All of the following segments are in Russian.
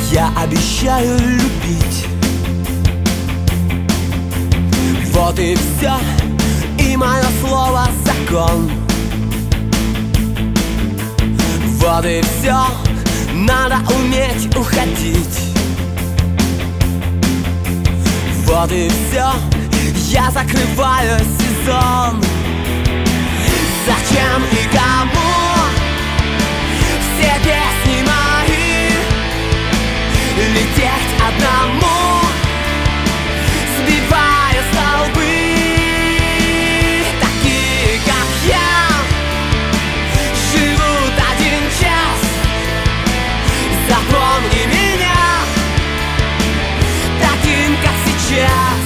Я обещаю любить. Вот и все, и мое слово закон. Вот и все, надо уметь уходить. Вот и все, я закрываю сезон. Зачем и кому все песни мои лететь одному, сбивая столбы? Такие, как я, живут один час. Запомни меня таким, как сейчас.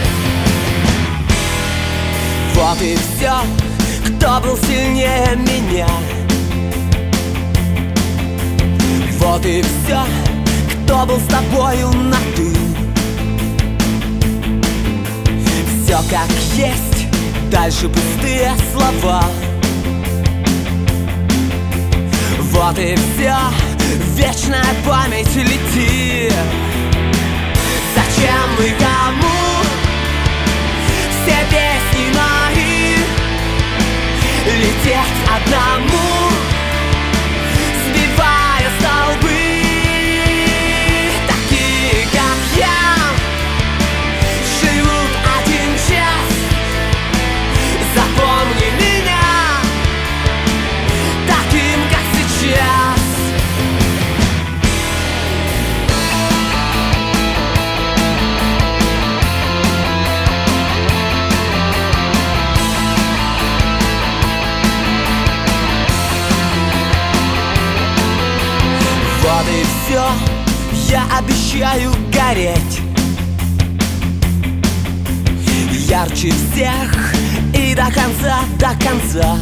Вот и все, кто был сильнее меня. Вот и все, кто был с тобою на «ты». Все как есть, дальше пустые слова. Вот и все, вечная память лети. Зачем и кому все песни мои лететь одному, сбивая столбы? Такие, как я, живут один час. Запомни меня таким, как сейчас. Вот и все, я обещаю гореть ярче всех и до конца, до конца.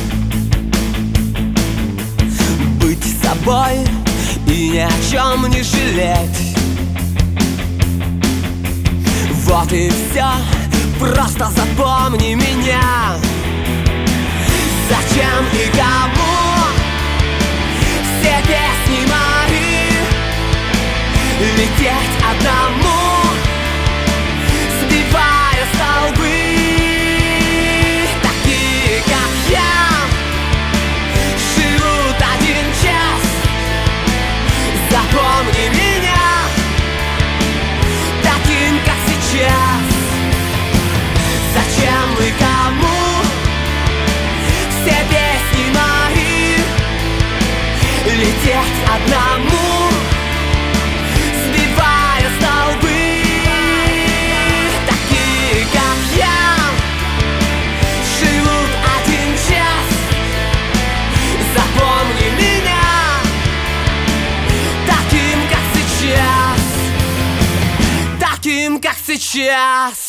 Быть собой и ни о чем не жалеть. Вот и все, просто запомни меня. Зачем и кому все песни мои лететь одному, сбивая столбы? Такие, как я, живут один час. Запомни меня таким, как сейчас. Зачем и кому все песни мои лететь одному, сбивая столбы? Такие, как я, живут один час. Запомни меня таким, как сейчас. Таким, как сейчас.